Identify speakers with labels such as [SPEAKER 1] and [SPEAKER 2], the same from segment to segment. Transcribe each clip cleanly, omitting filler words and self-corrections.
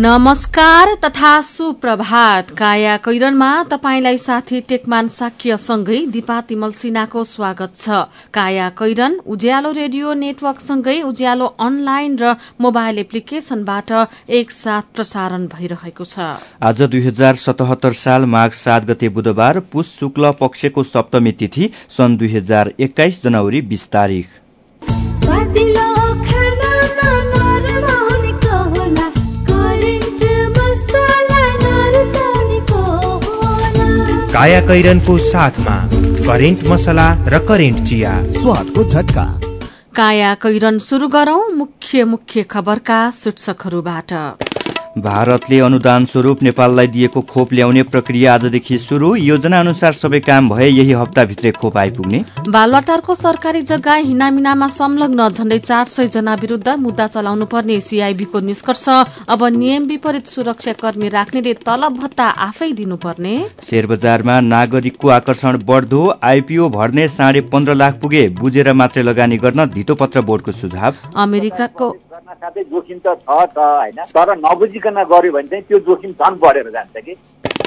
[SPEAKER 1] नमस्कार तथा सुप्रभात। काया कैरनमा तपाईंलाई साथी टेकमान साक्यसँगै दिपा तिमल सिन्हाको स्वागत छ। काया कैरन उज्यालो रेडियो नेटवर्कसँगै उज्यालो अनलाइन र मोबाइल एप्लिकेशनबाट एकसाथ प्रसारण भइरहेको छ।
[SPEAKER 2] आज 2077 साल माघ 7 गते बुधबार, पुष शुक्ल पक्षको सप्तमी तिथि, सन् 2021 जनवरी 20 तारिक।
[SPEAKER 3] काया कैरनको साथमा करेन्ट मसला र करेन्ट चिया, स्वादको झट्का।
[SPEAKER 1] काया कैरन सुरु गरौं मुख्य खबरका शीर्षकहरूबाट।
[SPEAKER 2] भारतले अनुदान स्वरूप नेपाललाई दिएको खोप ल्याउने प्रक्रिया आजदेखि शुरू। योजना अनुसार सबै काम भए यही हप्ताभित्रै खोप आइपुग्ने। बालुवाटारको सरकारी जग्गा हिनामिनामा संलग्न झण्डै 400 जना विरूद्ध मुद्दा चलाउनु पर्ने सीआईबीको निष्कर्ष। अब नियम विपरीत सुरक्षाकर्मी राख्नेले तलब भत्ता आफै दिनुपर्ने। शेयर बजारमा नागरिकको आकर्षण बढ्दो। आईपीओ भर्ने 15.5 लाख पुगे, बुझेर मात्रै लगानी गर्न धितोपत्र बोर्डको सुझाव। अमेरिकाको
[SPEAKER 4] साथै जोखिम त छ हैन, तर नबुझिकन गर्यो भने चाहिँ त्यो जोखिम झन् बढेर जान्छ कि।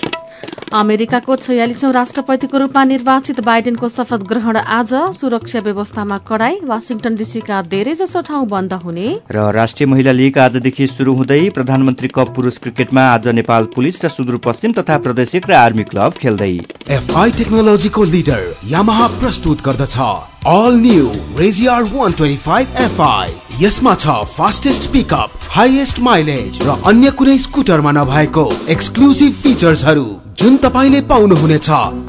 [SPEAKER 1] अमेरिकाको 46औं राष्ट्रपतिको रूपमा निर्वाचित बाइडेनको शपथ ग्रहण आज। सुरक्षा व्यवस्थामा कडाई। वाशिंगटन डीसीका धेरैजसो ठाउँ बन्द हुने। र
[SPEAKER 2] राष्ट्रिय महिला लीग आजदेखि शुरू हुँदै। प्रधानमन्त्री कप पुरुष क्रिकेटमा आज नेपाल पुलिस र सुदूरपश्चिम तथा प्रादेशिक र आर्मी क्लब खेल्दै।
[SPEAKER 5] एफआई टेक्नोलोजीको लिडर यामाहा प्रस्तुत गर्दछ ऑल न्यू रेजियर 125 FI। यसमा छ फास्टेस्ट पिकअप, हाईएस्ट माइलेज र अन्य कुनै स्कुटरमा नभएको एक्सक्लुसिभ फिचर्सहरू जुन तपाईले पाउनुहुनेछ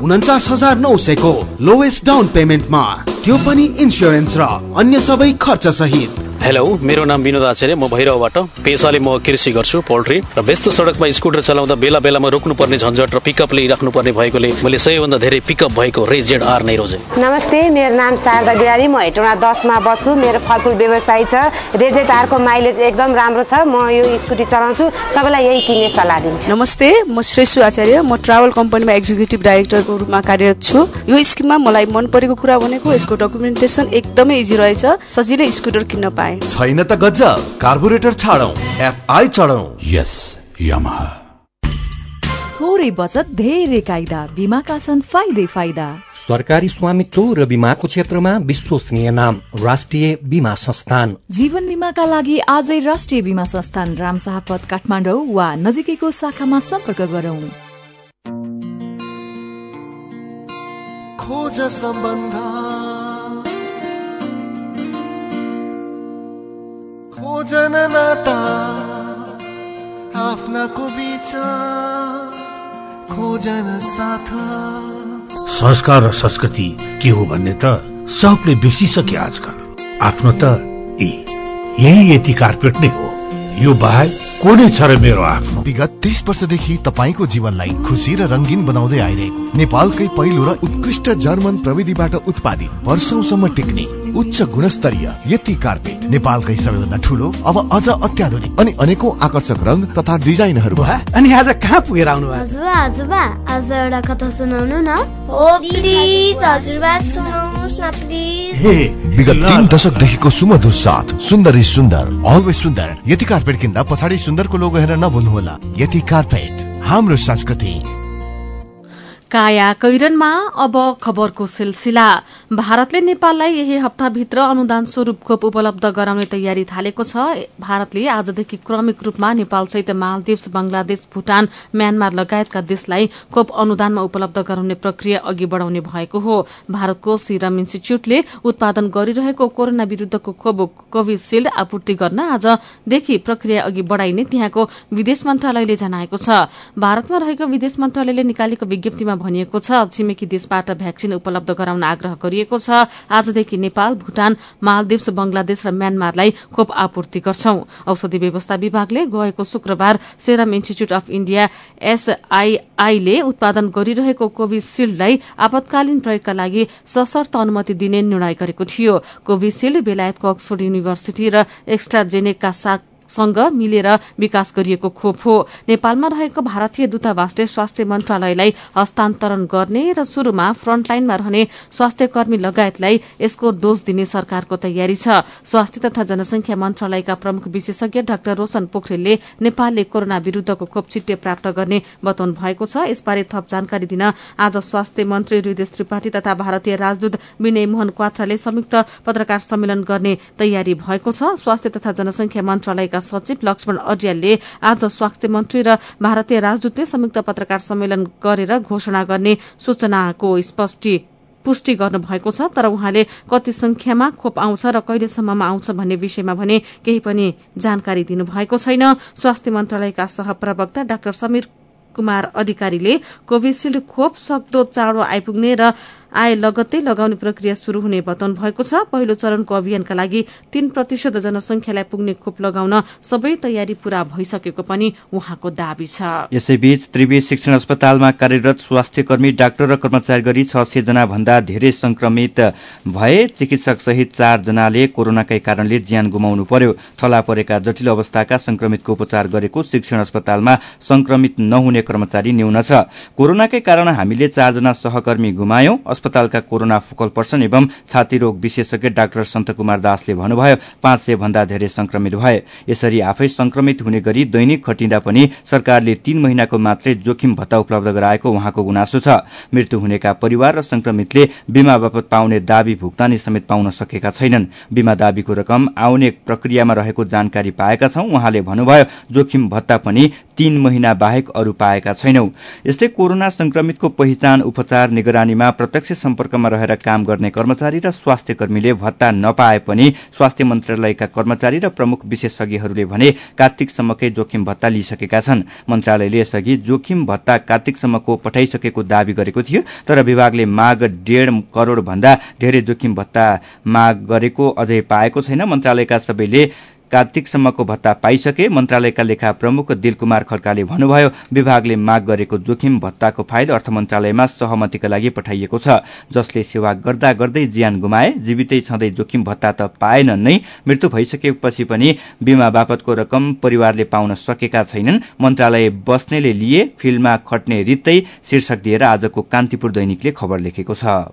[SPEAKER 5] 49,900 को लोएस्ट डाउन पेमेन्टमा, त्यो पनि इन्स्योरेन्स र अन्य सबै खर्च सहित।
[SPEAKER 6] हेलो, मेरो नाम विनोद आचार्य, म भैरवबाट। पेसाले म कृषि गर्छु, पोल्ट्री, र व्यस्त सडकमा स्कुटर चलाउँदा बेला बेलामा रोक्नुपर्ने झन्झट र पिकअपले राख्नुपर्ने भएकोले मैले सबैभन्दा धेरै पिकअप भएको रेजेड आर नै रोजे।
[SPEAKER 7] नमस्ते, मेरो नाम शारदा बिहारी, म हेटौँडा 10 मा बस्छु। मेरो फलफुल व्यवसाय छ। रेजेड आर को माइलेज एकदम राम्रो छ। म यो स्कुटी चलाउँछु, सबैलाई यही किन्ने सल्लाह दिन्छु।
[SPEAKER 8] नमस्ते, म श्रेष्ठ आचार्य, म ट्राभल कम्पनीमा एक्जिक्युटिभ डाइरेक्टरको रूपमा कार्यरत छु। यो स्किममा मलाई मन परेको कुरा भनेको यसको डकुमेन्टेसन एकदमै इजी रहेछ। सजिलै स्कुटर किन्न पाए।
[SPEAKER 5] छैन त गजब, कार्बोरेटर छाडौं, एफआई चढौं। Yes, Yamaha.
[SPEAKER 9] थोरै बचत धेरै कायदा, बीमाका छन् फाइदा।
[SPEAKER 10] सरकारी स्वामित्व र बीमाको क्षेत्रमा विश्वसनीय नाम राष्ट्रिय बीमा संस्थान।
[SPEAKER 9] जीवन बीमाका लागि आजै राष्ट्रिय बीमा संस्थान रामशाह पथ काठमाडौँ वा नजिकैको शाखामा सम्पर्क गरौं।
[SPEAKER 11] खोज सम्बन्ध, खोजन नाता आफ्नाको बीच, खोजन साथ।
[SPEAKER 12] संस्कार र संस्कृति के हो भन्ने त सबले बिर्सिसके आजकल। आफ्नो त यही यति कार्पेट नै हो, यो बाहेक को नै छ र मेरो आफ्नो।
[SPEAKER 13] विगत 30 वर्षदेखि तपाईको जीवनलाई खुशी र रंगीन बनाउँदै आइरहेको नेपालकै पहिलो र उत्कृष्ट जर्मन प्रविधिबाट उत्पादित वर्षौंसम्म टिक्ने उच्च गुणस्तरीय यति कार्पेट नेपालकै सबैभन्दा ठूलो, अब अझ अत्याधुनिक अनि अनेकौं आकर्षक रंग तथा डिजाइनहरू।
[SPEAKER 14] अनि आज कहाँ पुगेर आउनु भयो?
[SPEAKER 15] हजुरबा आज एउटा कथा सुनाउनु न। हो प्लिज हजुरबा सुनाउनुस् न प्लिज।
[SPEAKER 13] विगत 3 दशकदेखिको सुमधुर साथ सुन्दरी सुन्दर, अलवेज सुन्दर यति कार्पेट किन्दा पछाडि सुन्दरको लोगो हेरेर नभुल्नुहोला। यति कार्पेट हाम्रो संस्कृति।
[SPEAKER 1] काया कैरनमा अब खबरको सिलसिला। भारतले नेपाललाई यही हप्ताभित्र अनुदान स्वरूप खोप उपलब्ध गराउने तयारी थालेको छ। भारतले आजदेखि क्रमिक रूपमा नेपालसहित मालदिव्स, बंगलादेश, भूटान, म्यानमार लगायतका देशलाई खोप अनुदानमा उपलब्ध गराउने प्रक्रिया अघि बढ़ाउने भएको हो। भारतको सीरम इन्स्टिच्यूटले उत्पादन गरिरहेको कोरोना विरूद्धको खोप कोभिशील्ड आपूर्ति गर्न आजदेखि प्रक्रिया अघि बढ़ाइने त्यहाँको विदेश मन्त्रालयले जनाएको छ। भारतमा रहेको विदेश मन्त्रालयले निकालेको विज्ञप्तिमा भनिएको छ छिमेकी देशबाट भ्याक्सिन उपलब्ध गराउन आग्रह गरिएको छ। आजदेखि नेपाल, भूटान, मालदिव्स, बंगलादेश र म्यानमारलाई खोप आपूर्ति गर्छौं। औषधि व्यवस्था विभागले गएको शुक्रबार serum institute of India SII ले उत्पादन गरिरहेको कोभिशील्डलाई आपतकालीन प्रयोगका लागि सशर्त अनुमति दिने निर्णय गरेको थियो। कोभिशील्ड बेलायतको अक्सफोर्ड युनिभर्सिटी र एक्स्ट्राजेनेका सँग मिलेर विकास गरिएको खोप हो। नेपालमा रहेको भारतीय दूतावासले स्वास्थ्य मन्त्रालयलाई हस्तान्तरण गर्ने र शुरूमा फ्रन्टलाइनमा रहने स्वास्थ्य कर्मी लगायतलाई यसको डोज दिने सरकारको तयारी छ। स्वास्थ्य तथा जनसंख्या मन्त्रालयका प्रमुख विशेषज्ञ डाक्टर रोशन पोखरेलले नेपालले कोरोना विरूद्धको खोप छिट्टै प्राप्त गर्ने बताउनु भएको छ। यसबारे थप जानकारी दिन आज स्वास्थ्य मन्त्री हृदय त्रिपाठी तथा भारतीय राजदूत विनय मोहन क्वात्राले संयुक्त पत्रकार सम्मेलन गर्ने तयारी भएको छ। स्वास्थ्य तथा जनसंख्या मन्त्रालयका सचिव लक्ष्मण अर्यालले आज स्वास्थ्य मन्त्री र भारतीय राजदूतले संयुक्त पत्रकार सम्मेलन गरेर घोषणा गर्ने सूचनाको पुष्टि गर्नु भएको छ। तर उहाँले कति संख्यामा खोप आउँछ र कहिलेसम्ममा आउँछ भन्ने विषयमा भने केही पनि जानकारी दिनुभएको छैन। स्वास्थ्य मन्त्रालयका सहप्रवक्ता डाक्टर समीर कुमार अधिकारीले कोभिशील्ड खोप सक्दो चाँडो आइपुग्ने र आए लगत्तै लगाउने प्रक्रिया शुरू हुने बताउनु भएको छ। पहिलो चरणको अभियानका लागि 3% जनसंख्यालाई पुग्ने खोप लगाउन सबै तयारी पूरा भइसकेको पनि उहाँको दावी छ।
[SPEAKER 2] यसैबीच त्रिवी शिक्षण अस्पतालमा कार्यरत स्वास्थ्य कर्मी, डाक्टर र कर्मचारी गरी 600 जना भन्दा धेरै संक्रमित भए। चिकित्सक सहित 4 जनाले कोरोनाकै कारणले ज्यान गुमाउनु पर्यो। थला परेका जटिल अवस्थाका संक्रमितको उपचार गरेको शिक्षण अस्पतालमा संक्रमित नहुने कर्मचारी न्यून छ। कोरोनाकै कारण हामीले 4 जना सहकर्मी गुमायौं। अस्पतालका कोरोना फोकल पर्सन एवं छाती रोग विशेषज्ञ डाक्टर सन्त कुमार दासले भन्नुभयो, 500 भन्दा धेरै संक्रमित भए। यसरी आफै संक्रमित हुने गरी दैनिक खटिँदा पनि सरकारले 3 महिनाको मात्रै जोखिम भत्ता उपलब्ध गराएको उहाँको गुनासो छ। मृत्यु हुनेका परिवार र संक्रमितले बीमा बापत पाउने दाबी भुक्तानी समेत पाउन सकेका छैनन्। बीमा दाबीको रकम आउने प्रक्रियामा रहेको जानकारी पाएका छौं। उहाँले भन्नुभयो, जोखिम भत्ता पनि 3 महिना बाहेक अरू पाएका छैनौं। यस्तै कोरोना संक्रमितको पहिचान, उपचार, निगरानीमा प्रत्यक्ष सम्पर्कमा रहेर काम गर्ने कर्मचारी र स्वास्थ्य कर्मीले भत्ता नपाए पनि स्वास्थ्य मन्त्रालयका कर्मचारी र प्रमुख विशेषज्ञहरूले भने कार्तिकसम्मकै जोखिम भत्ता लिइसकेका छन्। मन्त्रालयले यसअघि जोखिम भत्ता कार्तिकसम्मको पठाइसकेको दावी गरेको थियो, तर विभागले माग 1.5 करोड़ भन्दा धेरै जोखिम भत्ता माग गरेको अझै पाएको छैन। मन्त्रालयका सबैले कार्तिकसम्मको भत्ता पाइसके। मन्त्रालयका लेखा प्रमुख दिलकुमार खड्काले भन्नुभयो, विभागले माग गरेको जोखिम भत्ताको फाइल अर्थ मन्त्रालयमा सहमतिका लागि पठाइएको छ। जसले सेवा गर्दा गर्दै ज्यान गुमाए, जीवितै छँदै जोखिम भत्ता त पाएनन् नै, मृत्यु भइसकेपछि पनि बीमा बापतको रकम परिवारले पाउन सकेका छैनन्। मन्त्रालय बस्नेले लिए, फिल्डमा खट्ने रित्तै शीर्षक दिएर आजको कान्तिपुर दैनिकले खबर लेखेको छ।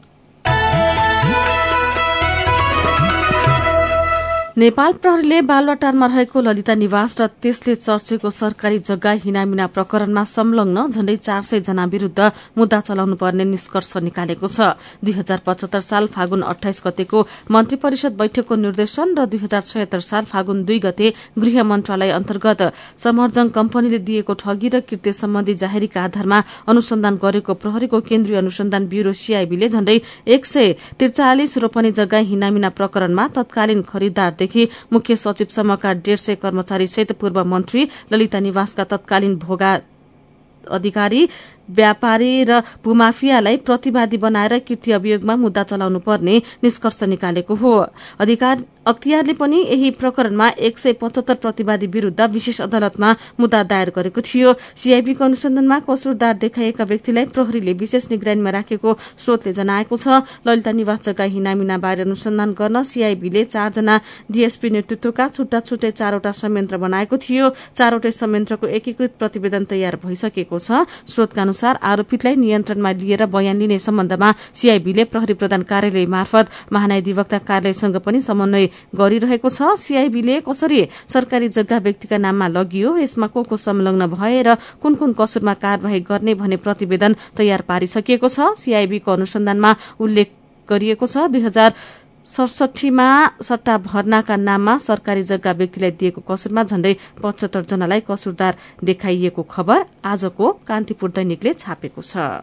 [SPEAKER 1] नेपाल प्रहरीले बालुवाटारमा रहेको ललिता निवास र त्यसले चर्चेको सरकारी जग्गा हिनामिना प्रकरणमा संलग्न झण्डै 400 जना विरूद्ध मुद्दा चलाउनु पर्ने निष्कर्ष निकालेको छ। 2075 साल फागुन 28 गतेको मन्त्री परिषद बैठकको निर्देशन र 2076 साल फागुन 2 गते गृह मन्त्रालय अन्तर्गत समर्जङ कम्पनीले दिएको ठगी र कृत्य सम्बन्धी जाहेरीका आधारमा अनुसन्धान गरेको प्रहरीको केन्द्रीय अनुसन्धान ब्यूरो सीआईबीले झण्डै 143 रोपनी जग्गा हिनामिना प्रकरणमा तत्कालीन खरिददार मुख्य सचिवसम्मका 150 कर्मचारी सहित पूर्व मन्त्री ललिता निवासका तत्कालीन भोगा अधिकारी, व्यापारी र भूमाफियालाई प्रतिवादी बनाएर कृत्य अभियोगमा मुद्दा चलाउनु पर्ने निष्कर्ष निकालेको हो। अख्तियारले पनि यही प्रकरणमा 175 प्रतिवादी विरूद्ध विशेष अदालतमा मुद्दा दायर गरेको थियो। सीआईबीको अनुसन्धानमा कसुरदार देखाइएका व्यक्तिलाई प्रहरीले विशेष निगरानीमा राखेको स्रोतले जनाएको छ। ललिता निवास जग्गा हिनामिना बारे अनुसन्धान गर्न सीआईबीले 4 जना डीएसपी नेतृत्वका छुट्टा छुट्टै 4वटा संयन्त्र बनाएको थियो। 4वटै संयन्त्रको एकीकृत प्रतिवेदन तयार भइसकेको छ। स्रोतका अनुसार आरोपितलाई नियन्त्रणमा लिएर बयान लिने सम्बन्धमा सीआईबीले प्रहरी प्रधान कार्यालय मार्फत महान्यायाधिवक्ता कार्यालयसँग पनि समन्वय गरिरहेको छ। सीआईबीले कसरी सरकारी जग्गा व्यक्तिका नाममा लगियो, यसमा को संलग्न भए र कुन कुन कसुरमा कार्यवाही गर्ने भन्ने प्रतिवेदन तयार पारिसकिएको छ। सीआईबीको अनुसन्धानमा उल्लेख गरिएको छ 2067 मा सट्टा भर्नाका नाममा सरकारी जग्गा व्यक्तिलाई दिएको कसुरमा झण्डै 75 जनालाई कसुरदार देखाइएको खबर आजको कान्तिपुर दैनिकले छापेको छ।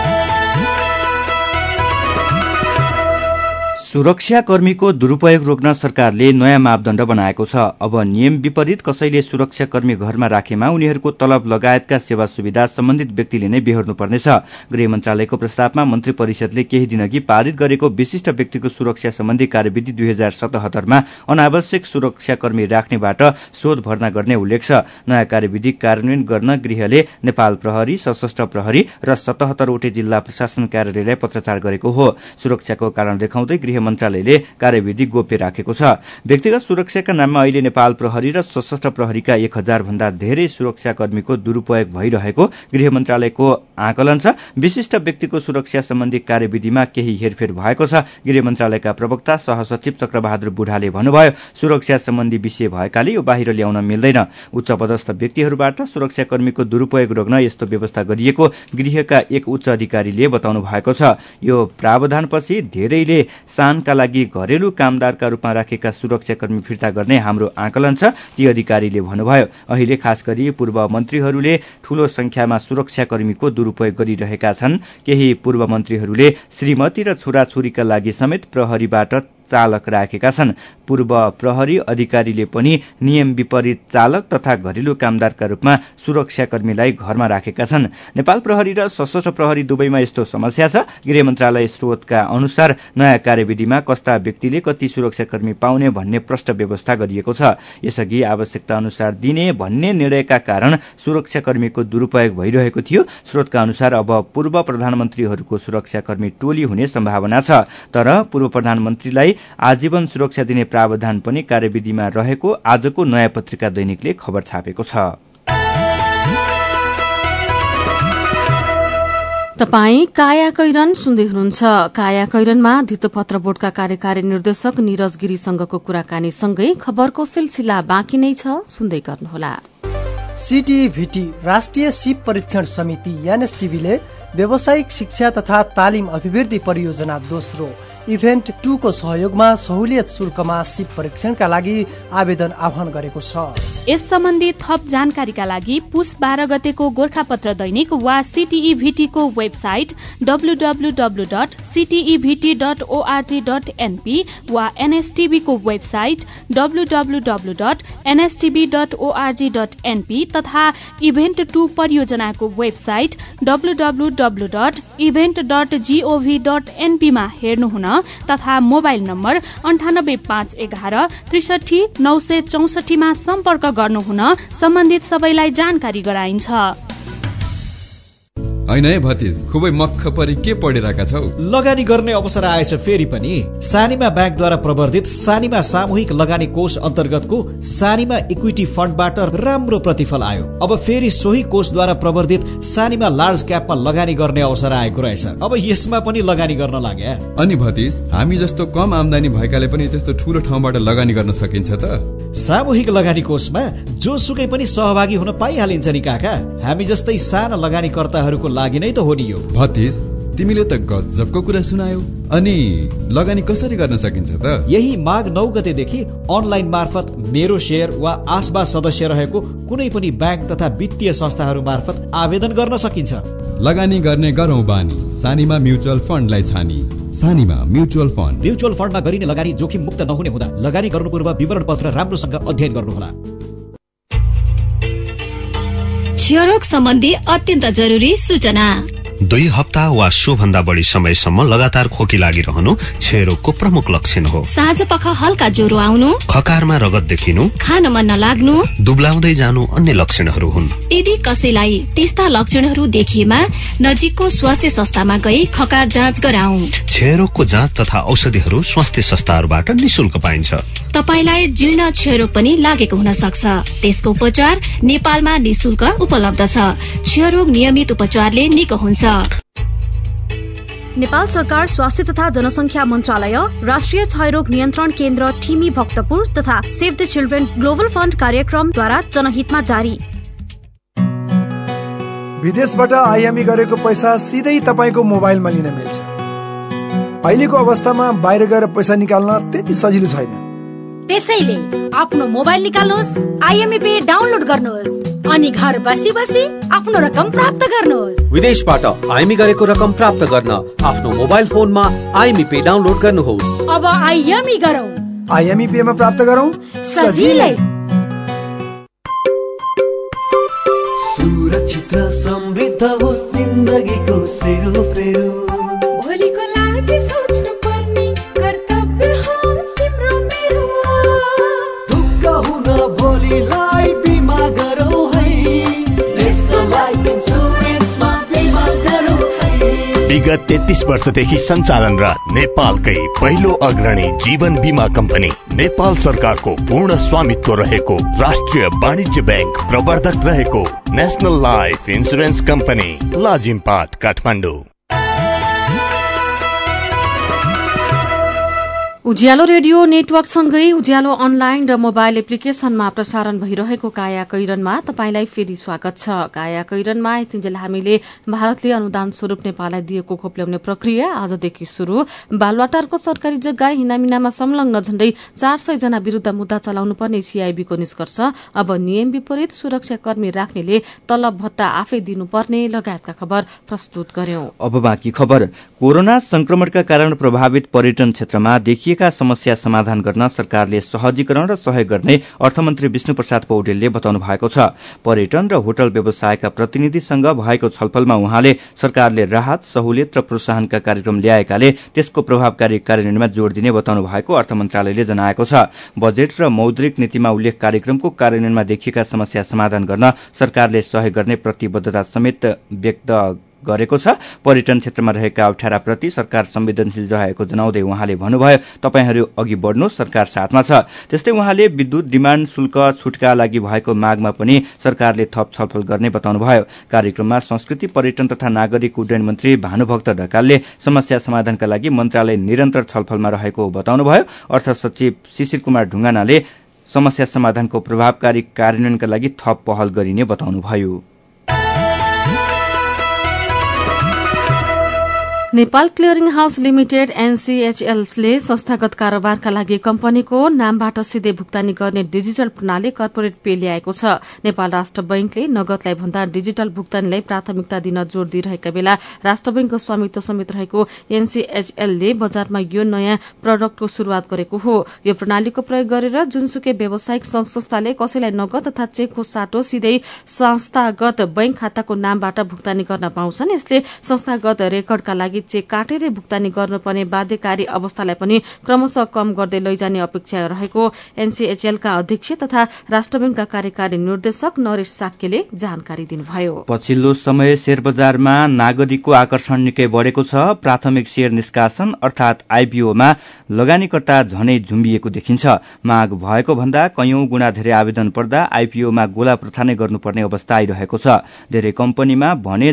[SPEAKER 2] सुरक्षाकर्मीको दुरूपयोग रोक्न सरकारले नयाँ मापदण्ड बनाएको छ। अब नियम विपरीत कसैले सुरक्षाकर्मी घरमा राखेमा उनीहरूको तलब लगायतका सेवा सुविधा सम्बन्धित व्यक्तिले नै बेहोर्नुपर्नेछ। गृह मन्त्रालयको प्रस्तावमा मन्त्री परिषदले केही दिनअघि पारित गरेको विशिष्ट व्यक्तिको सुरक्षा सम्बन्धी कार्यविधि 2077 मा अनावश्यक सुरक्षाकर्मी राख्नेबाट शोध भर्ना गर्ने उल्लेख छ। नयाँ कार्यविधि कार्यान्वयन गर्न गृहले नेपाल प्रहरी, सशस्त्र प्रहरी र 77 वटै जिल्ला प्रशासन कार्यालयलाई पत्राचार गरेको हो। सुरक्षाको कारण देखाउँदै गृह मन्त्रालयले कार्यविधि गोप्य राखेको छ। व्यक्तिगत सुरक्षाका नाममा अहिले नेपाल प्रहरी र सशस्त्र प्रहरीका 1000 भन्दा धेरै सुरक्षाकर्मीको दुरूपयोग भइरहेको गृह मन्त्रालयको आकलन छ। विशिष्ट व्यक्तिको सुरक्षा सम्बन्धी कार्यविधिमा केही हेरफेर भएको छ। गृह मन्त्रालयका प्रवक्ता सहसचिव चक्रबहादुर बुढाले भन्नुभयो, सुरक्षा सम्बन्धी विषय भएकाले यो बाहिर ल्याउन मिल्दैन। उच्च पदस्थ व्यक्तिहरूबाट सुरक्षाकर्मीको दुरूपयोग रोक्न यस्तो व्यवस्था गरिएको गृहका एक उच्च अधिकारीले बताउनु भएको छ। यो प्रावधानपछि धेरैले सानका लागि घरेलु कामदारका रूपमा राखेका सुरक्षाकर्मी फिर्ता गर्ने हाम्रो आकलन छ, ती अधिकारीले भन्नुभयो। अहिले खास गरी पूर्व मन्त्रीहरूले ठूलो संख्यामा सुरक्षाकर्मीको दुरूपयोग गरिरहेका छन्। केही पूर्व मन्त्रीहरूले श्रीमती र छोराछोरीका लागि समेत प्रहरीबाट चालक राखेका छन्। पूर्व प्रहरी अधिकारीले पनि नियम विपरीत चालक तथा घरेलु कामदारका रूपमा सुरक्षाकर्मीलाई घरमा राखेका छन्। नेपाल प्रहरी र सशस्त्र प्रहरी दुवैमा यस्तो समस्या छ। गृह मन्त्रालय स्रोतका अनुसार नयाँ कार्यविधिमा कस्ता व्यक्तिले कति सुरक्षाकर्मी पाउने भन्ने प्रष्ट व्यवस्था गरिएको छ। यसअघि आवश्यकता अनुसार दिने भन्ने निर्णयका कारण सुरक्षाकर्मीको दुरूपयोग भइरहेको थियो। स्रोतका अनुसार अब पूर्व प्रधानमन्त्रीहरूको सुरक्षाकर्मी टोली हुने सम्भावना छ। तर पूर्व प्रधानमन्त्रीलाई आजीवन सुरक्षा दिने प्रावधान पनि कार्यविधिमा रहेको आजको नयाँ पत्रिका दैनिकले खबर छापेको छ।
[SPEAKER 1] तपाई काया कैरन सुन्दै हुनुहुन्छ। काया कैरनमा धितोपत्र बोर्डका कार्यकारी निर्देशक निरज गिरीसँगको कुराकानी सँगै खबरको सिलसिला बाँकी नै छ, सुन्दै गर्नुहोला।
[SPEAKER 16] सीटीभीटी राष्ट्रिय सिप परीक्षण समिति एनएसटीबीले व्यावसायिक शिक्षा तथा तालिम अभिवृद्धि परियोजना दोस्रो इभेन्ट 2 को सहयोगमा सहुलियत शुल्कमा सिप परीक्षणका लागि आवेदन आह्वान गरेको छ।
[SPEAKER 17] यस सम्बन्धी थप जानकारीका लागि पुस 12 गतेको गोरखापत्र दैनिक वा सीटीईभीटी को वेबसाइट www.ctevt.org.np वा एनएसटीबी को वेबसाइट www.nstb.org.np तथा इभेन्ट 2 परियोजनाको वेबसाइट www.event.gov.np मा हेर्नुहुन तथा मोबाइल नम्बर 985111 63 964 मा सम्पर्क गर्नुहुन सम्बन्धित सबैलाई जानकारी गराइन्छ।
[SPEAKER 18] होइन है भतिज, खुबै मक्ख परि के पढिरहेका छौ?
[SPEAKER 19] लगानी गर्ने अवसर आएछ फेरि पनि। सानिमा ब्याङ्कद्वारा प्रवर्धित सानिमा सामूहिक लगानी कोष अन्तर्गतको सानिमा इक्विटी फन्डबाट राम्रो प्रतिफल आयो। अब फेरि सोही कोषद्वारा प्रवर्धित सानिमा लार्ज क्यापमा लगानी गर्ने अवसर आएको रहेछ। अब यसमा पनि लगानी गर्न लाग्या।
[SPEAKER 18] अनि भतिज, हामी जस्तो कम आम्दानी भएकाले पनि त्यस्तो ठूलो ठाउँबाट लगानी गर्न सकिन्छ त?
[SPEAKER 19] सामूहिक लगानी कोषमा जोसुकै पनि सहभागी हुन पाइहालिन्छ नि काका। हामी जस्तै साना लगानीकर्ताहरूको लागि नै त हो नि यो।
[SPEAKER 18] भतिज, तिमीले त गजबको कुरा सुनायौ। अनि लगानी कसरी गर्न सकिन्छ त?
[SPEAKER 19] यही माघ 9 गतेदेखि अनलाइन मार्फत मेरो शेयर वा आसबा सदस्य रहेको कुनै पनि ब्याङ्क तथा वित्तीय संस्थाहरू मार्फत आवेदन गर्न सकिन्छ।
[SPEAKER 18] लगानी गर्ने गरौँ बानी, सानिमा म्युचुअल फन्डलाई छानी। Sanima mutual fund.
[SPEAKER 19] म्युचुअल फन्डमा गरिने लगानी जोखिम मुक्त नहुने हुँदा लगानी गर्नु पूर्व विवरण पत्र राम्रोसँग अध्ययन गर्नुहोला।
[SPEAKER 20] क्षयरोग सम्बन्धी अत्यन्त जरुरी सूचना।
[SPEAKER 21] 2 हप्ता वा सो भन्दा बढी समयसम्म लगातार खोकी लागिरहनु क्षयरोगको प्रमुख लक्षण हो।
[SPEAKER 20] साँझ पख हल्का ज्वरो आउनु,
[SPEAKER 21] खकारमा रगत देखिनु,
[SPEAKER 20] खान मन नलाग्नु,
[SPEAKER 21] दुब्लाउँदै जानु अन्य लक्षणहरू हुन्।
[SPEAKER 20] यदि कसैलाई त्यस्ता लक्षणहरू देखिएमा नजिकको स्वास्थ्य संस्थामा गई खकार जाँच गराउँ।
[SPEAKER 21] क्षयरोगको जाँच तथा औषधिहरू स्वास्थ्य संस्थाहरूबाट निशुल्क पाइन्छ।
[SPEAKER 20] तपाईलाई जीर्ण क्षयरोग पनि लागेको हुन सक्छ। त्यसको उपचार नेपालमा निशुल्क उपलब्ध छ। क्षयरोग नियमित उपचारले निको हुन्छ।
[SPEAKER 22] नेपाल सरकार स्वास्थ्य तथा जनसंख्या मन्त्रालय, राष्ट्रिय क्षयरोग नियन्त्रण केन्द्र ठिमी भक्तपुर तथा save the children global fund कार्यक्रमद्वारा जनहितमा जारी।
[SPEAKER 23] विदेशबाट आइएमई गरेको पैसा सिधै तपाईको मोबाइलमा लिन मिल्छ। अहिलेको अवस्थामा बाहिर गएर पैसा निकाल्न त्यति सजिलो छैन।
[SPEAKER 22] त्यसैले आफ्नो मोबाइल निकाल्नुहोस्, आइएमई पे डाउनलोड गर्नुहोस् अनि घर बसी बसी आफ्नो रकम प्राप्त गर्नुहोस्।
[SPEAKER 24] विदेशबाट आइएमई गरेको रकम प्राप्त गर्न आफ्नो मोबाइल फोनमा आइएमई पे डाउनलोड गर्नुहोस्।
[SPEAKER 22] अब आइएमई गरौँ,
[SPEAKER 23] आइएमई पे मा प्राप्त गरौँ
[SPEAKER 22] सजिलै।
[SPEAKER 11] सुरक्षित र समृद्ध होस् जिन्दगीको सेरोफेरो।
[SPEAKER 22] भोलिको लागि सोच्नु पर्ने कर्तव्य हो तिम्रो मेरो।
[SPEAKER 11] दुःख हुन भोलिलाई बिमा गरौँ है, नेशनल लाइफ इन्स्योरेन्समा बिमा गरौँ है।
[SPEAKER 13] विगत 33 वर्षदेखि सञ्चालनरत नेपालकै पहिलो अग्रणी जीवन बीमा कम्पनी, नेपाल सरकारको पूर्ण स्वामित्व रहेको राष्ट्रिय वाणिज्य बैंक प्रवर्धक रहेको national life insurance company, Lazimpat, Kathmandu.
[SPEAKER 1] Ujyaalo radio नेटवर्कसँगै उज्यालो अनलाइन र मोबाइल एप्लिकेशनमा प्रसारण भइरहेको काया कैरनमा तपाईंलाई फेरि स्वागत छ। काया कैरनमा यतिन्जेल हामीले भारतले अनुदान स्वरूप नेपाललाई दिएको खोप ल्याउने प्रक्रिया आजदेखि शुरू, बालुवाटारको सरकारी जग्गा हिनामिनामा संलग्न झण्डै 400 जना विरूद्ध मुद्दा चलाउनु पर्ने सीआईबीको निष्कर्ष, अब नियम विपरीत सुरक्षाकर्मी राख्नेले तलब भत्ता आफै दिनुपर्ने लगायतका खबर प्रस्तुत गर्यौं।
[SPEAKER 2] अब बाँकी खबर। कोरोना संक्रमणका कारण प्रभावित पर्यटन क्षेत्रमा देखिए समस्या समाधान गर्न सरकारले सहजीकरण र सहयोग गर्ने अर्थमन्त्री विष्णुप्रसाद पौडेलले बताउनु भएको छ। पर्यटन र होटल व्यवसायका प्रतिनिधिसँग भएको छलफलमा उहाँले सरकारले राहत, सहुलियत र प्रोत्साहनका कार्यक्रम ल्याएकाले त्यसको प्रभावकारी कार्यान्वयनमा जोड़ दिने बताउनु भएको अर्थ मन्त्रालयले जनाएको छ। बजेट र मौद्रिक नीतिमा उल्लेख कार्यक्रमको कार्यान्वयनमा देखिएका समस्या समाधान गर्न सरकारले सहयोग गर्ने प्रतिबद्धता समेत व्यक्त गरेको छ। पर्यटन क्षेत्रमा रहेका अप्ठ्याराप्रति सरकार संवेदनशील रहेको जनाउँदै उहाँले भन्नुभयो, तपाईहरू अघि बढ्नु, सरकार साथमा छ। त्यस्तै उहाँले विद्युत डिमाण्ड शुल्क छुटका लागि भएको मागमा पनि सरकारले थप छलफल गर्ने बताउनुभयो। कार्यक्रममा संस्कृति, पर्यटन तथा नागरिक उड्डयन मन्त्री भानुभक्त ढकालले समस्या समाधानका लागि मन्त्रालय निरन्तर छलफलमा रहेको बताउनुभयो। अर्थ सचिव शिशिर कुमार ढुङ्गानाले समस्या समाधानको प्रभावकारी कार्यान्वयनका लागि थप पहल गरिने बताउनुभयो।
[SPEAKER 1] नेपाल क्लियरिङ हाउस लिमिटेड एनसीएचएलले संस्थागत कारोबारका लागि कम्पनीको नामबाट सिधै भुक्तानी गर्ने डिजिटल प्रणाली कर्पोरेट पे ल्याएको छ। नेपाल राष्ट्र बैंकले नगदलाई भन्दा डिजिटल भुक्तानीलाई प्राथमिकता दिन जोड़ दिइरहेका बेला राष्ट्र बैंकको स्वामित्व समेत रहेको एनसीएचएलले बजारमा यो नयाँ प्रडक्टको शुरूआत गरेको हो। यो प्रणालीको प्रयोग गरेर जुनसुकै व्यावसायिक संस्थाले कसैलाई नगद तथा चेकको साटो सिधै संस्थागत बैंक खाताको नामबाट भुक्तानी गर्न पाउँछन्। यसले संस्थागत रेकर्डका लागि चेक काटेर भुक्तानी गर्नुपर्ने बाध्यकारी अवस्थालाई पनि क्रमशः कम गर्दै लैजाने अपेक्षा रहेको एनसीएचएलका अध्यक्ष तथा राष्ट्र बैंकका कार्यकारी निर्देशक नरेश साक्यले जानकारी दिनुभयो।
[SPEAKER 2] पछिल्लो समय शेयर बजारमा नागरिकको आकर्षण निकै बढ़ेको छ। प्राथमिक शेयर निष्कासन अर्थात आईपीओमा लगानीकर्ता झनै झुम्बिएको देखिन्छ। माग भएको भन्दा कयौं गुणा धेरै आवेदन पर्दा आईपीओमा गोला प्रथा नै गर्नुपर्ने अवस्था आइरहेको छ। धेरै कम्पनीमा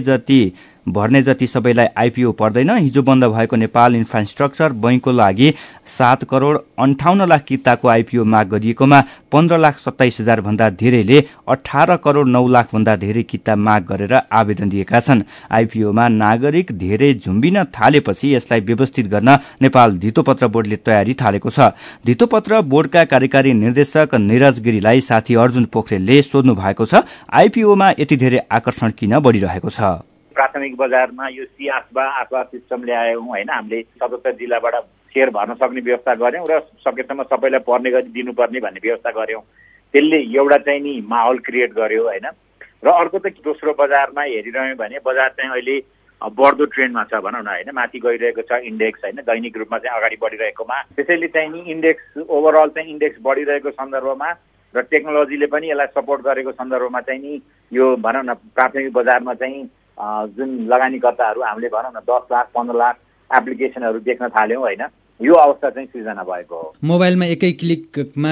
[SPEAKER 2] भर्ने जति सबैलाई आईपीओ पर्दैन। हिजो बन्द भएको नेपाल इन्फ्रास्ट्रक्चर बैंकको लागि 7 करोड़ 58 लाख किताको आईपीओ माग गरिएकोमा 15,27,000 भन्दा धेरैले 18 करोड़ 9 लाख भन्दा धेरै किता माग गरेर आवेदन दिएका छन्। आईपीओमा नागरिक धेरै झुम्बिन थालेपछि यसलाई व्यवस्थित गर्न नेपाल धितोपत्र बोर्डले तयारी थालेको छ। धितोपत्र बोर्डका कार्यकारी निर्देशक निरज गिरीलाई साथी अर्जुन पोखरेलले सोध्नु भएको छ, आईपीओमा यति धेरै आकर्षण किन बढ़िरहेको छ?
[SPEAKER 3] प्राथमिक बजारमा यो आत्वा सिस्टम ल्यायौं हैन, हामीले 77 जिल्लाबाट शेयर भर्न सक्ने व्यवस्था गर्यौं र सकेसम्म सबैलाई पर्ने गरी दिनुपर्ने भन्ने व्यवस्था गर्यौं। त्यसले एउटा चाहिँ नि माहौल क्रिएट गर्यो हैन। र अर्को त दोस्रो बजारमा हेरिरह्यौं भने बजार चाहिँ अहिले बढ्दो ट्रेन्डमा छ भनौं न हैन, माथि गइरहेको छ इन्डेक्स हैन, दैनिक रूपमा चाहिँ अगाडि बढिरहेकोमा। त्यसैले चाहिँ नि इन्डेक्स ओभरअल चाहिँ इन्डेक्स बढिरहेको सन्दर्भमा र टेक्नोलोजीले पनि यसलाई सपोर्ट गरेको सन्दर्भमा चाहिँ नि यो भनौं न प्राथमिक बजारमा चाहिँ जुन लगानीकर्ताहरू हामीले भनौं न 10 लाख 15 लाख एप्लिकेसनहरू देख्न थाल्यौं हैन, यो अवस्था चाहिँ सृजना भएको हो।
[SPEAKER 4] मोबाइलमा एकै क्लिकमा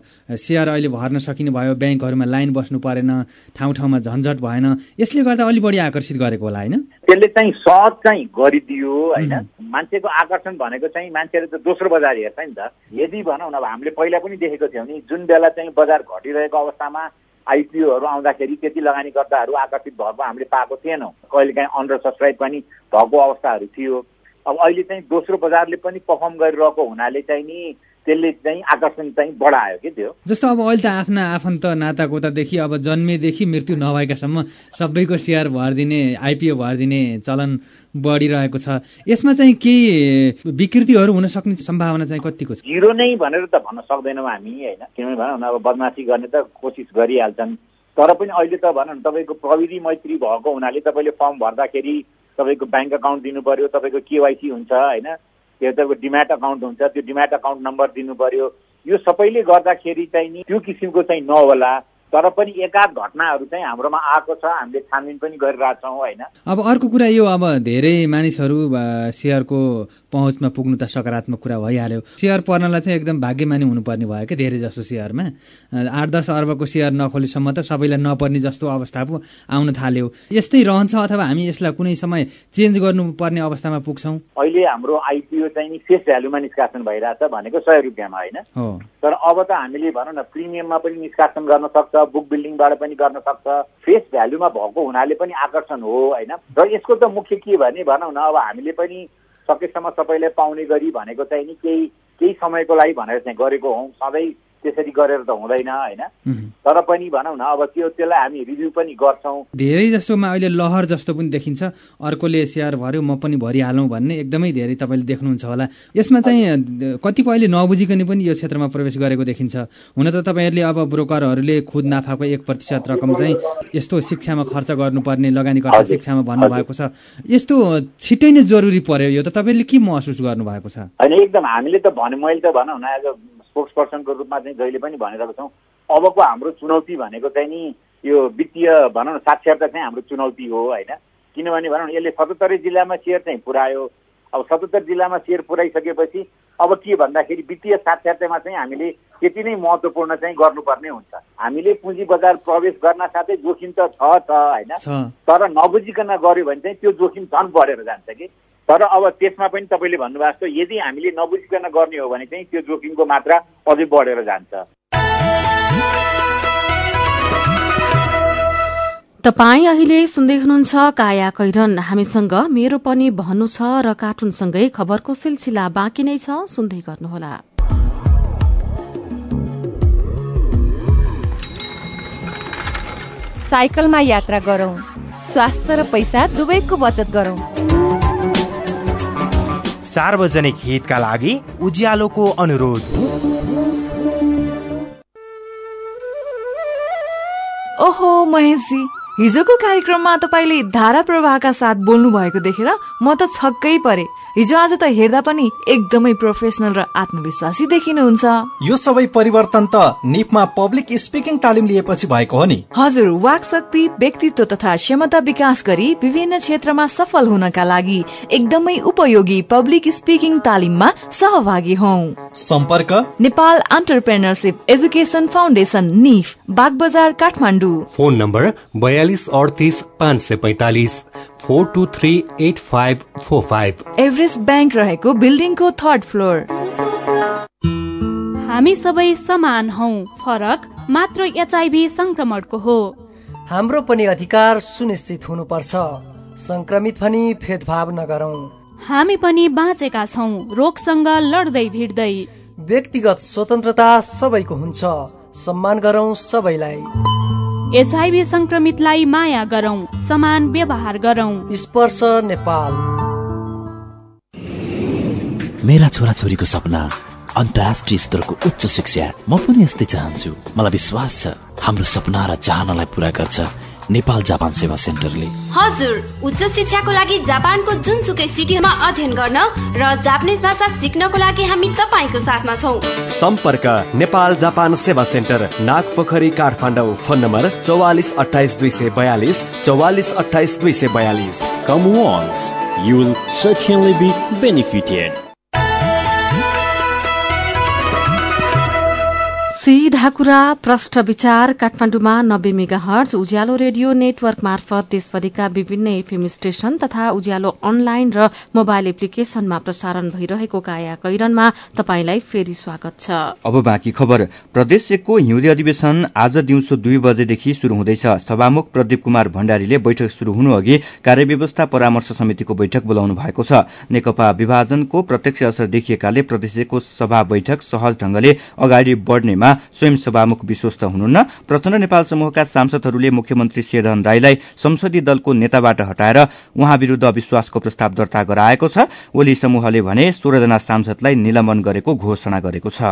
[SPEAKER 4] शेयर अहिले भर्न सकिने भयो, बैंकहरुमा लाइन बस्नु परेन, ठाउँ ठाउँमा झन्झट भएन। यसले गर्दा अलि बढी आकर्षित गरेको होला हैन?
[SPEAKER 3] त्यसले चाहिँ सहज चाहिँ गरिदियो हैन। मान्छेको आकर्षण भनेको चाहिँ मान्छेले त दोस्रो बजार हेर्छ नि त। यदि भनौं न हामीले पहिला पनि देखेको थियौं नि, जुन बेला चाहिँ बजार घटिरहेको अवस्थामा आईपीओहरू आउँदाखेरि त्यति लगानीकर्ताहरू आकर्षित भएको हामीले पाएको थिएनौं। कहिलेकाहीँ अन्डर सब्सक्राइब पनि भएको अवस्थाहरू थियो। अब अहिले चाहिँ दोस्रो बजारले पनि परफर्म गरिरहेको हुनाले चाहिँ नि त्यसले चाहिँ आकर्षण चाहिँ बढायो के त्यो।
[SPEAKER 4] जस्तो अब अहिले त आफ्ना आफन्त नातागोतादेखि अब जन्मेदेखि मृत्यु नभएकासम्म सबैको शेयर भरिदिने, आईपीओ भरिदिने चलन बढिरहेको छ। यसमा चाहिँ केही विकृतिहरू हुन सक्ने सम्भावना चाहिँ कतिको छ?
[SPEAKER 3] जिरो नै भनेर त भन्न सक्दैनौँ हामी हैन, किनभने भनौँ न अब बदमाशी गर्ने त कोसिस गरिहाल्छन्। तर पनि अहिले त भनौँ न तपाईँको प्रविधि मैत्री भएको हुनाले तपाईँले फर्म भर्दाखेरि तपाईँको ब्याङ्क अकाउन्ट दिनु पर्यो, तपाईँको केवाइसी हुन्छ हैन, त्यो तपाईँको डिम्याट अकाउन्ट हुन्छ, त्यो डिम्याट अकाउन्ट नम्बर दिनु पर्यो। यो सबैले गर्दाखेरि चाहिँ नि त्यो किसिमको चाहिँ नहोला तर पनि एकाध घटनाहरू चाहिँ हाम्रोमा आएको छ, हामीले छानबिन पनि गरिरहेछौँ होइन।
[SPEAKER 4] अब अर्को कुरा यो, अब धेरै मानिसहरू सेयरको पहुँचमा पुग्नु त सकारात्मक कुरा भइहाल्यो। सेयर पर्नलाई चाहिँ एकदम भाग्यमानी हुनुपर्ने भयो क्या धेरै जस्तो सेयरमा। 8-10 अर्बको सेयर नखोलेसम्म त सबैलाई नपर्ने जस्तो अवस्था पो आउन थाल्यो। यस्तै रहन्छ अथवा हामी यसलाई कुनै समय चेन्ज गर्नुपर्ने अवस्थामा पुग्छौँ?
[SPEAKER 3] अहिले हाम्रो आइपिओ चाहिँ नि फेस भ्यालुमा निष्कासन भइरहेछ, भनेको 100 रुपियाँमा होइन। तर अब त हामीले भनौँ न प्रिमियममा पनि निष्कासन गर्न सक्छ, बुक बिल्डिङबाट पनि गर्न सक्छ, फेस भ्यालुमा भएको हुनाले पनि आकर्षण हो होइन। र यसको त मुख्य के भने भनौँ न, अब हामीले पनि सकेसम्म सबैले पाउने गरी भनेको चाहिँ नि केही समयको लागि भनेर चाहिँ गरेको हौँ। सधैँ त्यसरी गरेर त हुँदैन होइन। तर पनि भनौँ न अब त्यसलाई हामी रिभ्यू पनि गर्छौँ।
[SPEAKER 4] धेरै जस्तोमा अहिले लहर जस्तो पनि देखिन्छ, अर्कोले सेयर भर्यो म पनि भरिहालौँ भन्ने एकदमै धेरै तपाईँले देख्नुहुन्छ होला। यसमा चाहिँ कतिपयले नबुझिकन पनि यो क्षेत्रमा प्रवेश गरेको देखिन्छ। हुन त तपाईँहरूले अब ब्रोकरहरूले खुद नाफाको 1% रकम चाहिँ यस्तो शिक्षामा खर्च गर्नुपर्ने, लगानीकर्ता शिक्षामा भन्नुभएको छ। यस्तो छिट्टै नै जरुरी पर्यो, यो त तपाईँले के महसुस गर्नुभएको छ?
[SPEAKER 3] होइन एकदम हामीले त मैले त भनौँ न एज अ स्पोक्स पर्सनको रूपमा चाहिँ जहिले पनि भनिरहेको छौँ, अबको हाम्रो चुनौती भनेको चाहिँ नि यो वित्तीय भनौँ न साक्षरता चाहिँ हाम्रो चुनौती हो होइन। किनभने भनौँ न यसले 77 जिल्लामा सेयर चाहिँ पुर्यायो। अब 77 जिल्लामा सेयर पुर्याइसकेपछि अब के भन्दाखेरि वित्तीय साक्षरतामा चाहिँ हामीले त्यति नै महत्त्वपूर्ण चाहिँ गर्नुपर्ने हुन्छ। हामीले पुँजी बजार प्रवेश गर्न साथै जोखिम त छ होइन, तर नबुझिकन गऱ्यो भने चाहिँ त्यो जोखिम झन् बढेर जान्छ कि। तर अब त्यसमा पनि तपाईँले भन्नुभएको छ, यदि हामीले नबुझिकन गर्ने हो भने चाहिँ त्यो जोखिमको मात्रा अझै बढेर जान्छ।
[SPEAKER 1] तपाई अहिले सुन्दै हुनुहुन्छ काया कैरन। हामीसँग मेरो पनि भन्नु छ र कार्टुनसँगै खबरको सिलसिला बाँकी नै छ, सुन्दै गर्नुहोला।
[SPEAKER 5] साइकलमा यात्रा गरौं, स्वास्थ्य र पैसा दुवैको बचत गरौं।
[SPEAKER 6] सार्वजनिक हितका लागि उज्यालोको अनुरोध।
[SPEAKER 9] ओहो महेशजी, हिजोको कार्यक्रममा तपाईले धारा प्रवाहका साथ बोल्नु भएको देखेर म त छक्कै परे। हिजो आज त हेर्दा पनि एकदमै प्रोफेसनल र आत्मविश्वासी देखिनुहुन्छ।
[SPEAKER 14] यो सबै परिवर्तन त निपमा पब्लिक स्पिकिङ तालिम लिएपछि भएको हो नि।
[SPEAKER 9] हजुर, वाक शक्ति, व्यक्तित्व तथा क्षमता विकास गरी विभिन्न क्षेत्रमा सफल हुनका लागि एकदमै उपयोगी पब्लिक स्पिकिङ तालिममा सहभागी हौं।
[SPEAKER 14] सम्पर्क
[SPEAKER 9] नेपाल एन्टरप्रेन्योरशिप एजुकेसन फाउन्डेसन, निफ, Bagbazar, Kathmandu.
[SPEAKER 10] Phone number 4238 545 4238545।
[SPEAKER 9] Everest bank रहेको बिल्डिङको 3rd फ्लोर।
[SPEAKER 17] हामी सबै समान हौ, फरक मात्र एचआईभी संक्रमणको हो।
[SPEAKER 16] हाम्रो पनि अधिकार सुनिश्चित हुनुपर्छ, संक्रमित पनि भेदभाव नगरौं।
[SPEAKER 17] हामी पनि बाँचेका छौं रोगसँग लड्दै भिड्दै।
[SPEAKER 16] व्यक्तिगत स्वतन्त्रता सबैको हुन्छ, सम्मान गरौं सबैलाई।
[SPEAKER 17] एचआईभी संक्रमितलाई माया गरौं, समान व्यवहार गरौं।
[SPEAKER 16] स्पर्श नेपाल।
[SPEAKER 7] मेरा छोराछोरीको सपना अन्तर्राष्ट्रिय स्तरको उच्च शिक्षा। म पनि यस्तै चाहन्छु। मलाई विश्वास छ हाम्रो सपना र चाहनालाई पूरा गर्छ नेपाल जापान सेवा सेन्टरले।
[SPEAKER 8] हजुर, उच्च शिक्षाको लागि जापानको जुनसुकै सिटीमा अध्ययन गर्न र जापानिज भाषा सिक्नको लागि हामी तपाईको साथमा छौं।
[SPEAKER 24] सम्पर्क Nepal Japan Sewa centre, Nagpokhari, Kathmandu. Phone number 44 28 242 44 28 242।
[SPEAKER 25] Come once, you will certainly be benefited.
[SPEAKER 1] सीधा कुरा, प्रष्ट विचार। काठमाडौँमा 90 मेगाहर्ज उज्यालो रेडियो नेटवर्क मार्फत देशभरिका विभिन्न एफएम स्टेशन तथा उज्यालो अनलाइन र मोबाइल एप्लिकेशनमा प्रसारण भइरहेको काया कैरनमा तपाईंलाई फेरि स्वागत छ।
[SPEAKER 2] अब बाँकी खबर। प्रदेशको हिउँदे अधिवेशन आज दिउँसो 2 बजेदेखि शुरू हुँदैछ। सभामुख प्रदीप कुमार भण्डारीले बैठक शुरू हुनु अघि कार्यव्यवस्था परामर्श समितिको बैठक बोलाउनु भएको छ। नेकपा विभाजनको प्रत्यक्ष असर देखिएकाले प्रदेशको सभा बैठक सहज ढंगले अगाडि बढ्नेमा स्वयं सभामुख विश्वस्त हुनुहुन्न। प्रचण्ड नेपाल समूहका सांसदहरूले मुख्यमन्त्री शेरधन राईलाई संसदीय दलको नेताबाट हटाएर उहाँ विरूद्ध अविश्वासको प्रस्ताव दर्ता गराएको छ। ओली समूहले भने 16 जना सांसदलाई निलम्बन गरेको घोषणा गरेको छ।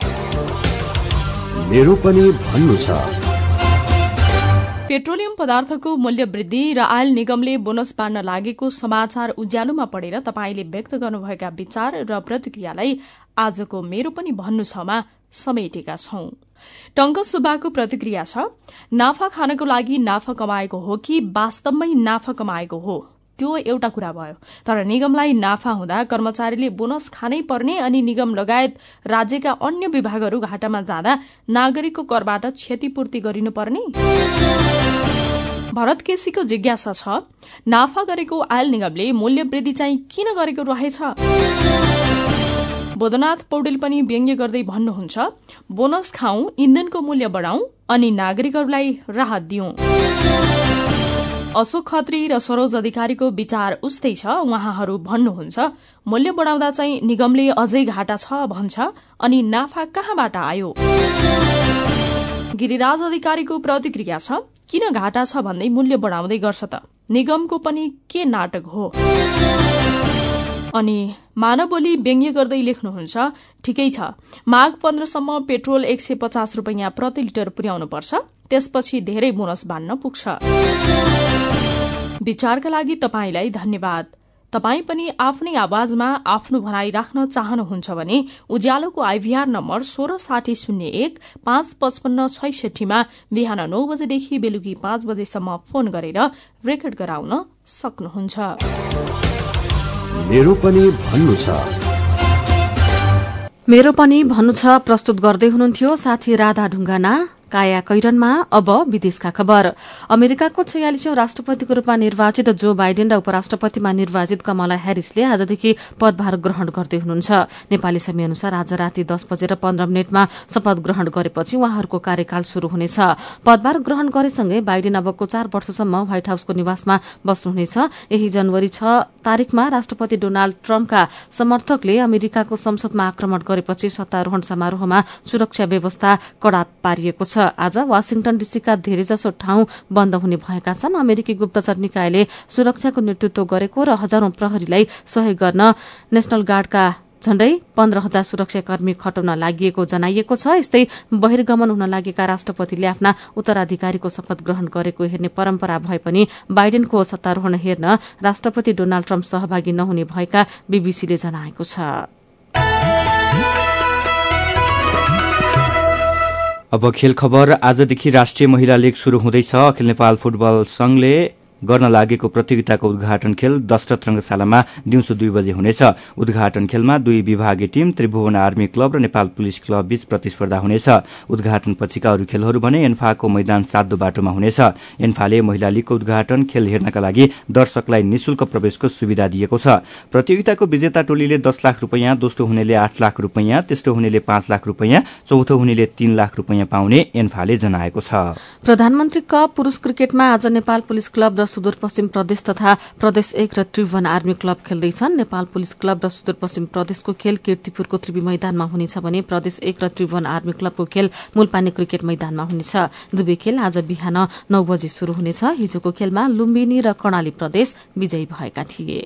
[SPEAKER 24] मेरो पनि भन्नु छ।
[SPEAKER 26] पेट्रोलियम पदार्थको मूल्य वृद्धि र आयल निगमले बोनस बाँड्न लागेको समाचार उज्यालोमा पढेर तपाईले व्यक्त गर्नुभएका विचार र प्रतिक्रियालाई आजको मेरो पनि भन्नु छमा समेटेका छौं। टंक सुब्बाको प्रतिक्रिया छ, नाफा खानको लागि नाफा कमाएको हो कि वास्तवमै नाफा कमाएको हो त्यो एउटा कुरा भयो। तर निगमलाई नाफा हुँदा कर्मचारीले बोनस खानै पर्ने अनि निगम लगायत राज्यका अन्य विभागहरू घाटामा जाँदा नागरिकको करबाट क्षतिपूर्ति गरिनुपर्ने? भरत केसीको जिज्ञासा छ, नाफा गरेको आयल निगमले मूल्य वृद्धि चाहिँ किन गरेको रहेछ? बोधनाथ पौडेल पनि व्यङ्ग्य गर्दै भन्नुहुन्छ, बोनस खाऊ, इन्धनको मूल्य बढाऊ अनि नागरिकहरूलाई राहत दिउँ। अशोक खत्री र सरोज अधिकारीको विचार उस्तै छ। उहाँहरू भन्नुहुन्छ, मूल्य बढाउँदा चाहिँ निगमले अझै घाटा छ भन्छ अनि नाफा कहाँबाट आयो? गिरिराज अधिकारीको प्रतिक्रिया छ, किन घाटा छ भन्दै मूल्य बढाउँदै गर्छ त? निगमको पनि के नाटक हो? अनि मानवोली व्यङ्ग्य गर्दै लेख्नुहुन्छ, ठिकै छ, माघ 15 सम्म पेट्रोल 150 रुपैयाँ प्रति लिटर पुर्याउनुपर्छ, त्यसपछि धेरै बोनस बाँड्न पुग्छ। विचारका लागि तपाईंलाई धन्यवाद। तपाई पनि आफ्नै आवाजमा आफ्नो भनाई राख्न चाहनुहुन्छ भने उज्यालोको आइभीआर नम्बर 166001 55566 मा बिहान 9 बजेदेखि बेलुकी 5 बजेसम्म फोन गरेर रेकर्ड गराउन सक्नुहुन्छ।
[SPEAKER 24] मेरो पनि भन्नु छ।
[SPEAKER 1] मेरो पनि भन्नु छ प्रस्तुत गर्दै हुनुहुन्थ्यो साथी राधा ढुङ्गाना। काया कैरनमा अब विदेशका खबर। अमेरिकाको 46औं राष्ट्रपतिको रूपमा निर्वाचित जो बाइडेन र उपराष्ट्रपतिमा निर्वाचित कमला ह्यारिसले आजदेखि पदभार ग्रहण गर्दै हुनुहुन्छ। नेपाली समय अनुसार आज राति 10:15 शपथ ग्रहण गरेपछि उहाँहरूको कार्यकाल शुरू हुनेछ। पदभार ग्रहण गरेसँगै बाइडेन अबको 4 वर्षसम्म व्हाइट हाउसको निवासमा बस्नुहुनेछ। यही जनवरी 6 तारिकमा राष्ट्रपति डोनाल्ड ट्रम्पका समर्थकले अमेरिकाको संसदमा आक्रमण गरेपछि सत्तारोहण समारोहमा सुरक्षा व्यवस्था कड़ा पारिएको छ। आज वाशिंगटन डीसीका धेरैजसो ठाउँ बन्द हुने भएका छन्। अमेरिकी गुप्तचर निकायले सुरक्षाको नेतृत्व गरेको र हजारौं प्रहरीलाई सहयोग गर्न नेशनल गार्डका झण्डै 15,000 सुरक्षाकर्मी खटाउन लागि जनाइएको छ। यस्तै बहिर्गमन हुन लागेका राष्ट्रपतिले आफ्ना उत्तराधिकारीको शपथ ग्रहण गरेको हेर्ने परम्परा भए पनि बाइडेनको सत्तारोहण हेर्न राष्ट्रपति डोनाल्ड ट्रम्प सहभागी नहुने भएका बीबीसीले जनाएको छ।
[SPEAKER 2] अब खेल खबर। आजदेखि राष्ट्रिय महिला लीग शुरू हुँदैछ। अखिल नेपाल फुटबल संघले गर्न लागेको प्रतियोगिताको उद्घाटन खेल दशरथ रंगशालामा दिउँसो 2 बजे हुनेछ। उद्घाटन खेलमा 2 विभागीय टीम त्रिभुवन आर्मी क्लब र नेपाल पुलिस क्लब बीच प्रतिस्पर्धा हुनेछ। उद्घाटन पछिका अरू खेलहरू भने एन्फाको मैदान साद्दो बाटोमा हुनेछ। एन्फाले महिला लीगको उद्घाटन खेल हेर्नका लागि दर्शकलाई निशुल्क प्रवेशको सुविधा दिएको छ। प्रतियोगिताको विजेता टोलीले 10 लाख रुपैयाँ, दोस्रो हुनेले 8 लाख रुपैयाँ, तेस्रो हुनेले 5 लाख रुपैयाँ, चौथो हुनेले 3 लाख रुपैयाँ पाउने एन्फाले जनाएको छ।
[SPEAKER 1] प्रधानमन्त्री कप पुरुष क्रिकेटमा आज नेपाल पुलिस क्लब र सुदूरपश्चिम प्रदेश तथा प्रदेश 1 र त्रिभुवन आर्मी क्लब खेल्दैछन्। नेपाल पुलिस क्लब र सुदूरपश्चिम प्रदेशको खेल कीर्तिपुरको त्रिवी मैदानमा हुनेछ भने प्रदेश 1 र त्रिभुवन आर्मी क्लबको खेल मूलपानी क्रिकेट मैदानमा हुनेछ। दुवै खेल आज बिहान 9 बजे शुरू हुनेछ। हिजोको खेलमा लुम्बिनी र कर्णाली प्रदेश विजयी भएका थिए।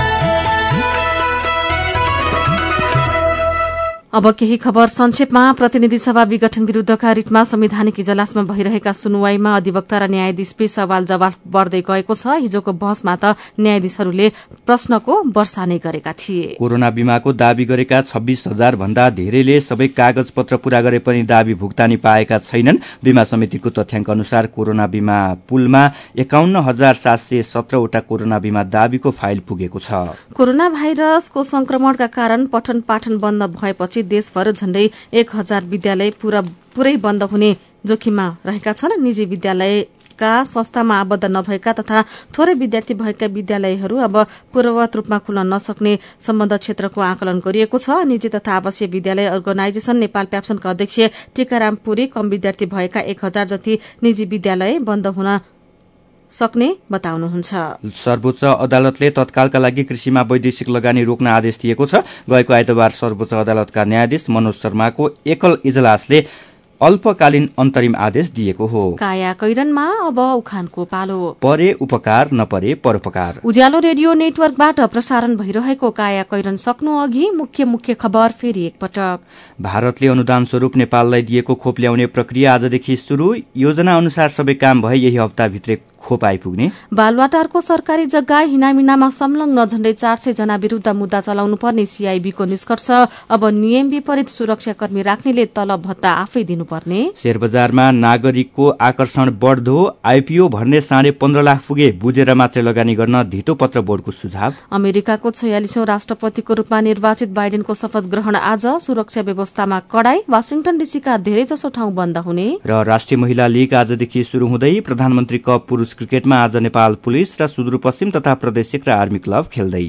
[SPEAKER 1] अब केही खबर संक्षेपमा। प्रतिनिधि सभा विघटन विरूद्धका रिटमा संवैधानिक इजलासमा भइरहेका सुनवाईमा अधिवक्ता र न्यायाधीशबीच सवाल जवाफ बढ्दै गएको छ। हिजोको बहसमा त न्यायाधीशहरूले प्रश्नको वर्षा नै गरेका थिए।
[SPEAKER 2] कोरोना बीमाको दावी गरेका 26,000 भन्दा धेरैले सबै कागज पत्र पूरा गरे पनि दावी भुक्तानी पाएका छैनन्। बीमा समितिको तथ्याङ्क अनुसार कोरोना बीमा पुलमा 51,717 वटा कोरोना बीमा दावीको फाइल पुगेको छ।
[SPEAKER 1] कोरोना भाइरसको संक्रमणका कारण पठन पाठन बन्द भएपछि देशभर झण्डै 1,000 विद्यालय पूरै बन्द हुने जोखिममा रहेका छन्। निजी विद्यालयका संस्थामा आबद्ध नभएका तथा थोरै विद्यार्थी भएका विद्यालयहरू अब पूर्ववत रूपमा खुल्न नसक्ने सम्बन्ध क्षेत्रको आकलन गरिएको छ। निजी तथा आवासीय विद्यालय अर्गनाइजेशन नेपाल प्याप्सनका अध्यक्ष टीकाराम पुरी कम विद्यार्थी भएका 1,000 जति निजी विद्यालय बन्द हुन सक्ने बताउनुहुन्छ।
[SPEAKER 2] सर्वोच्च अदालतले तत्कालका लागि कृषिमा वैदेशिक लगानी रोक्न आदेश दिएको छ। गएको आइतबार सर्वोच्च अदालतका न्यायाधीश मनोज शर्माको एकल इजलासले अल्पकालीन अन्तरिम आदेश दिएको हो।
[SPEAKER 1] काया कैरनमा अब उखानको पालो।
[SPEAKER 2] परे उपकार नपरे परोपकार।
[SPEAKER 1] उज्यालो रेडियो नेटवर्कबाट प्रसारण भइरहेको काया कैरन सक्नु अघि मुख्य खबर फेरि एकपटक।
[SPEAKER 2] भारतले अनुदान स्वरूप नेपाललाई दिएको खोप ल्याउने प्रक्रिया आजदेखि शुरू। योजना अनुसार सबै काम भए यही हप्ताभित्रै खोप आइपुग्ने।
[SPEAKER 1] बालुवाटारको सरकारी जग्गा हिनामिनामा संलग्न झण्डै 400 जना विरूद्ध मुद्दा चलाउनु पर्ने सीआईबीको निष्कर्ष। अब नियम विपरीत सुरक्षाकर्मी राख्नेले तलब भत्ता आफै दिनुपर्ने।
[SPEAKER 2] शेयर बजारमा नागरिकको आकर्षण बढ्दो, आईपीओ भर्ने 15.5 लाख पुगे बुझेर मात्रै लगानी गर्न धितो पत्र बोर्डको सुझाव।
[SPEAKER 1] अमेरिकाको 46औं राष्ट्रपतिको रूपमा निर्वाचित बाइडेनको शपथ ग्रहण आज। सुरक्षा व्यवस्थामा कडाई, वाशिंटन डीसीका धेरैजसो ठाउँ बन्द हुने।
[SPEAKER 2] र राष्ट्रिय महिला लीग आजदेखि शुरू हुँदै प्रधानमन्त्री कप पुरुष क्रिकेटमा आज नेपाल पुलिस र सुदूरपश्चिम तथा प्रादेशिक र आर्मी क्लब खेल्दै।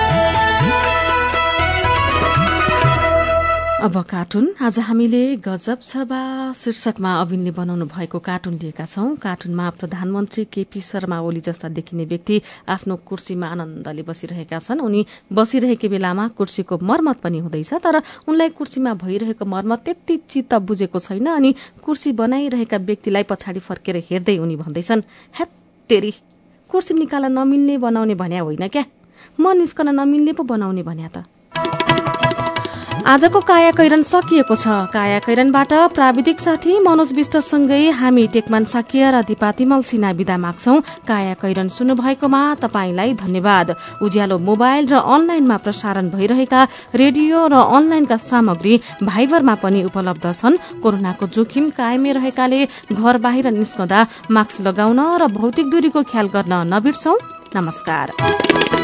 [SPEAKER 2] अब कार्टुन। आज हामीले गजब छ बा शीर्षकमा अविनले बनाउनु भएको कार्टुन लिएका छौं। कार्टुनमा प्रधानमन्त्री केपी शर्मा ओली जस्ता देखिने व्यक्ति आफ्नो कुर्सीमा आनन्दले बसिरहेका छन्। उनी बसिरहेको बेलामा कुर्सीको मर्मत पनि हुँदैछ, तर उनलाई कुर्सीमा भइरहेको मर्मत त्यति चित्त बुझेको छैन। अनि कुर्सी बनाइरहेका व्यक्तिलाई पछाडि फर्केर हेर्दै उनी भन्दैछन्, हेत्तेरी, कुर्सी निकाल्न नमिल्ने बनाउने भन्या होइन क्या, म निस्कन नमिल्ने पो बनाउने भन्या त। आजको काया कैरन सकिएको छ। काया कैरनबाट प्राविधिक साथी मनोज विष्टसँगै हामी टेकमान साकिया र दिपा तिमल सिन्हा बिदा माग्छौं। काया कैरन सुन्नुभएकोमा तपाईंलाई धन्यवाद। उज्यालो मोबाइल र अनलाइनमा प्रसारण भइरहेका रेडियो र अनलाइनका सामग्री भाइबरमा पनि उपलब्ध छन्। कोरोनाको जोखिम कायमै रहेकाले घर बाहिर निस्कँदा मास्क लगाउन र भौतिक दूरीको ख्याल गर्न नबिर्सौं। नमस्कार।